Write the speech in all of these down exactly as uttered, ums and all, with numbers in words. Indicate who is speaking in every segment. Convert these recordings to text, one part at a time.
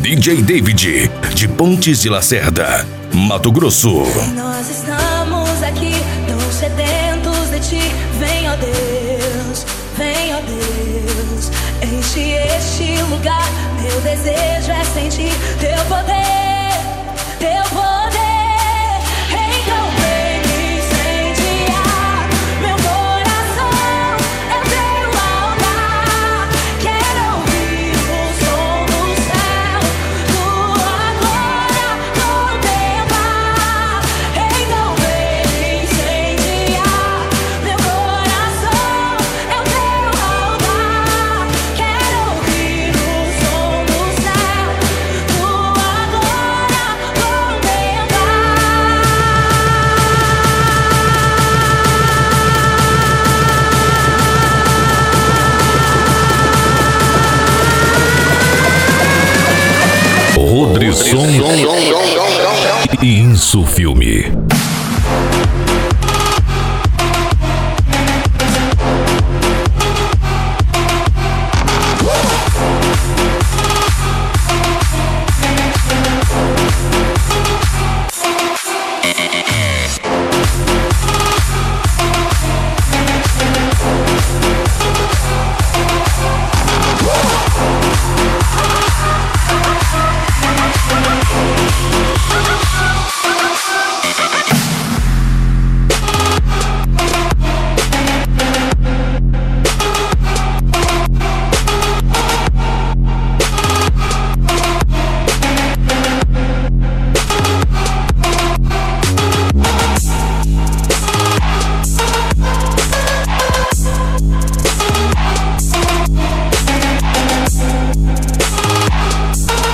Speaker 1: D J David, de Pontes de Lacerda, Mato Grosso.
Speaker 2: Nós estamos aqui, tão sedentos de ti. Vem, ó Deus, vem, ó Deus, enche este lugar. Meu desejo é sentir teu poder, teu poder. Então vem me incendiar, meu coração é teu altar. Quero ouvir o som do céu, tua glória contemplar. Então vem me incendiar, meu coração é o teu altar. Quero ouvir o som do céu, tua glória contemplar.
Speaker 1: Rodrisson e Insu Filme.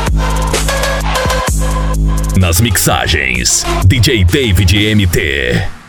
Speaker 1: Nas mixagens, D J David M T.